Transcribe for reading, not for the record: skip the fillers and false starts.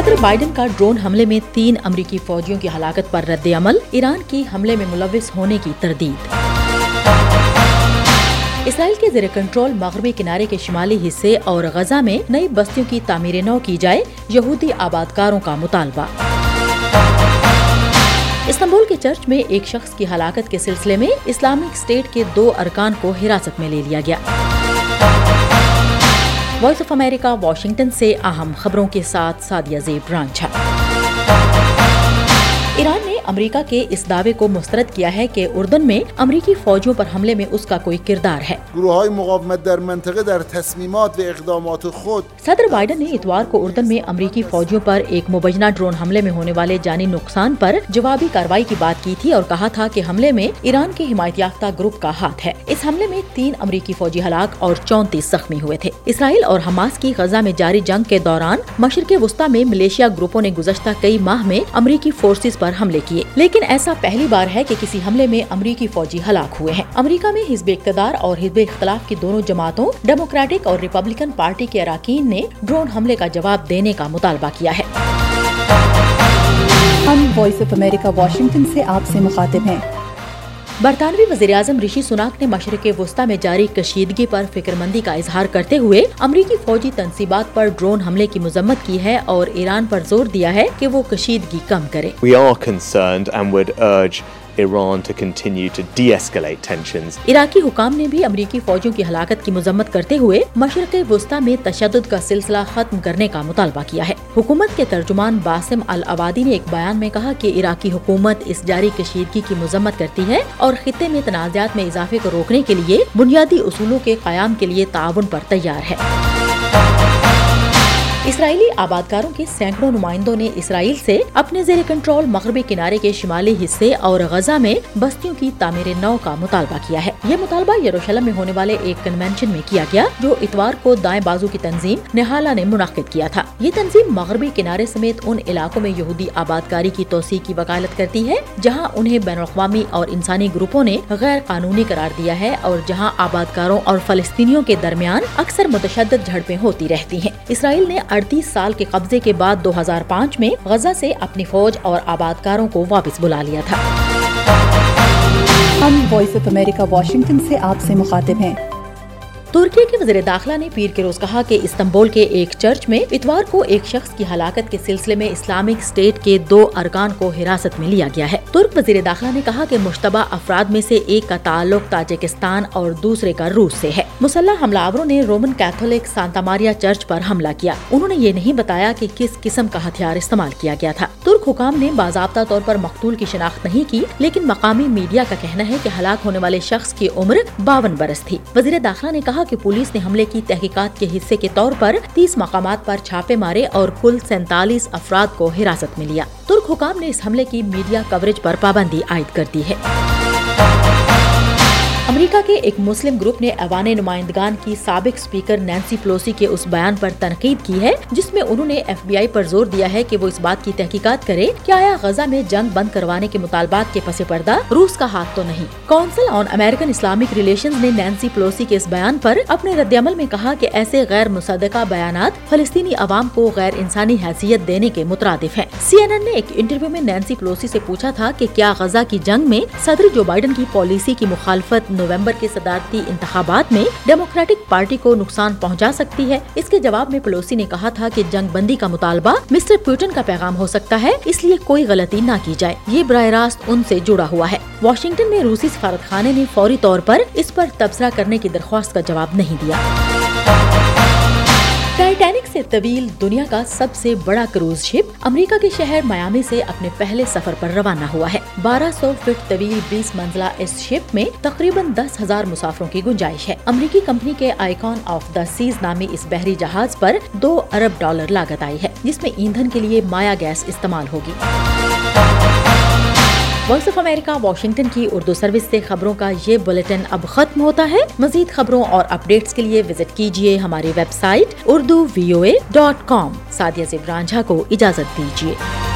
صدر بائیڈن کا ڈرون حملے میں 3 امریکی فوجیوں کی ہلاکت پر رد عمل، ایران کی حملے میں ملوث ہونے کی تردید۔ اسرائیل کے زیر کنٹرول مغربی کنارے کے شمالی حصے اور غزہ میں نئی بستیوں کی تعمیر نو کی جائے، یہودی آبادکاروں کا مطالبہ۔ استنبول کے چرچ میں ایک شخص کی ہلاکت کے سلسلے میں اسلامک اسٹیٹ کے 2 ارکان کو حراست میں لے لیا گیا۔ وائس آف امریکہ واشنگٹن سے اہم خبروں کے ساتھ سعدیہ زیب رانجھا۔ ایران نے امریکہ کے اس دعوے کو مسترد کیا ہے کہ اردن میں امریکی فوجیوں پر حملے میں اس کا کوئی کردار ہے۔ گروه‌های مقاومت در منطقه در تصمیمات و اقدامات خود صدر بائیڈن نے اتوار کو اردن میں امریکی فوجیوں پر ایک مبینہ ڈرون حملے میں ہونے والے جانی نقصان پر جوابی کارروائی کی بات کی تھی اور کہا تھا کہ حملے میں ایران کے حمایت یافتہ گروپ کا ہاتھ ہے۔ اس حملے میں 3 امریکی فوجی ہلاک اور 34 زخمی ہوئے تھے۔ اسرائیل اور حماس کی غزہ میں جاری جنگ کے دوران مشرق وسطی میں ملیشیا گروپوں نے گزشتہ کئی ماہ میں امریکی فورسز پر حملے کیے، لیکن ایسا پہلی بار ہے کہ کسی حملے میں امریکی فوجی ہلاک ہوئے ہیں۔ امریکہ میں حزب اقتدار اور حزب اختلاف کی دونوں جماعتوں ڈیموکریٹک اور ریپبلکن پارٹی کے اراکین نے ڈرون حملے کا جواب دینے کا مطالبہ کیا ہے۔ ہم وائس آف امریکہ واشنگٹن سے آپ سے مخاطب ہیں۔ برطانوی وزیراعظم رشی سناک نے مشرق وسطی میں جاری کشیدگی پر فکر مندی کا اظہار کرتے ہوئے امریکی فوجی تنصیبات پر ڈرون حملے کی مذمت کی ہے اور ایران پر زور دیا ہے کہ وہ کشیدگی کم کرے۔ We are concerned and would urge Iran to continue to de-escalate tensions. عراقی حکام نے بھی امریکی فوجیوں کی ہلاکت کی مذمت کرتے ہوئے مشرق وسطی میں تشدد کا سلسلہ ختم کرنے کا مطالبہ کیا ہے۔ حکومت کے ترجمان باسم العوادی نے ایک بیان میں کہا کہ عراقی حکومت اس جاری کشیدگی کی مذمت کرتی ہے اور خطے میں تنازعات میں اضافے کو روکنے کے لیے بنیادی اصولوں کے قیام کے لیے تعاون پر تیار ہے۔ اسرائیلی آبادکاروں کے سینکڑوں نمائندوں نے اسرائیل سے اپنے زیر کنٹرول مغربی کنارے کے شمالی حصے اور غزہ میں بستیوں کی تعمیر نو کا مطالبہ کیا ہے۔ یہ مطالبہ یروشلم میں ہونے والے ایک کنونشن میں کیا گیا جو اتوار کو دائیں بازو کی تنظیم نہالا نے منعقد کیا تھا۔ یہ تنظیم مغربی کنارے سمیت ان علاقوں میں یہودی آبادکاری کی توسیع کی وکالت کرتی ہے جہاں انہیں بین الاقوامی اور انسانی گروپوں نے غیر قانونی قرار دیا ہے اور جہاں آبادکاروں اور فلسطینیوں کے درمیان اکثر متشدد جھڑپیں ہوتی رہتی ہیں۔ اسرائیل نے 38 سال کے قبضے کے بعد 2005 میں غزہ سے اپنی فوج اور آبادکاروں کو واپس بلا لیا تھا۔ ہم وائس آف امریکہ واشنگٹن سے آپ سے مخاطب ہیں۔ ترکی کے وزیر داخلہ نے پیر کے روز کہا کہ استنبول کے ایک چرچ میں اتوار کو ایک شخص کی ہلاکت کے سلسلے میں اسلامک اسٹیٹ کے 2 ارکان کو حراست میں لیا گیا ہے۔ ترک وزیر داخلہ نے کہا کہ مشتبہ افراد میں سے ایک کا تعلق تاجکستان اور دوسرے کا روس سے ہے۔ مسلح حملہ آوروں نے Roman Catholic Santa Maria church پر حملہ کیا۔ انہوں نے یہ نہیں بتایا کہ کس قسم کا ہتھیار استعمال کیا گیا تھا۔ ترک حکام نے باضابطہ طور پر مقتول کی شناخت نہیں کی، لیکن مقامی میڈیا کا کہنا ہے کہ ہلاک ہونے والے شخص کی عمر 52 برس تھی۔ وزیر داخلہ نے کہا کہ پولیس نے حملے کی تحقیقات کے حصے کے طور پر 30 مقامات پر چھاپے مارے اور کل 47 افراد کو حراست میں لیا۔ ترک حکام نے اس حملے کی میڈیا کوریج پر پابندی عائد کر دی ہے۔ امریکہ کے ایک مسلم گروپ نے ایوان نمائندگان کی سابق اسپیکر نینسی پلوسی کے اس بیان پر تنقید کی ہے جس میں انہوں نے ایف بی آئی پر زور دیا ہے کہ وہ اس بات کی تحقیقات کرے کہ آیا غزہ میں جنگ بند کروانے کے مطالبات کے پس پردہ روس کا ہاتھ تو نہیں۔ Council on American Islamic relations نے نینسی پلوسی کے اس بیان پر اپنے رد عمل میں کہا کہ ایسے غیر مصدقہ بیانات فلسطینی عوام کو غیر انسانی حیثیت دینے کے مترادف ہیں۔ CNN نے ایک انٹرویو میں نینسی پلوسی سے پوچھا تھا کہ کیا غزہ کی جنگ میں صدر جو بائیڈن کی پالیسی کی مخالفت نومبر کے صدارتی انتخابات میں ڈیموکریٹک پارٹی کو نقصان پہنچا سکتی ہے۔ اس کے جواب میں پلوسی نے کہا تھا کہ جنگ بندی کا مطالبہ مسٹر پوٹن کا پیغام ہو سکتا ہے، اس لیے کوئی غلطی نہ کی جائے، یہ براہ راست ان سے جڑا ہوا ہے۔ واشنگٹن میں روسی سفارت خانے نے فوری طور پر اس پر تبصرہ کرنے کی درخواست کا جواب نہیں دیا۔ ٹائٹینک سے طویل دنیا کا سب سے بڑا کروز شپ امریکہ کے شہر میامی سے اپنے پہلے سفر پر روانہ ہوا ہے۔ 1200 فٹ طویل 20 منزلہ اس شپ میں تقریباً 10,000 مسافروں کی گنجائش ہے۔ امریکی کمپنی کے آئیکن آف دا سیز نامی اس بحری جہاز پر $2 ارب لاگت آئی ہے، جس میں ایندھن کے لیے مایا گیس استعمال ہوگی۔ وائس آف امریکہ واشنگٹن کی اردو سروس سے خبروں کا یہ بلیٹن اب ختم ہوتا ہے۔ مزید خبروں اور اپڈیٹس کے لیے وزٹ کیجیے ہماری ویب سائٹ urduvoa.com۔ سعدیہ زیب رانجھا کو اجازت دیجیے۔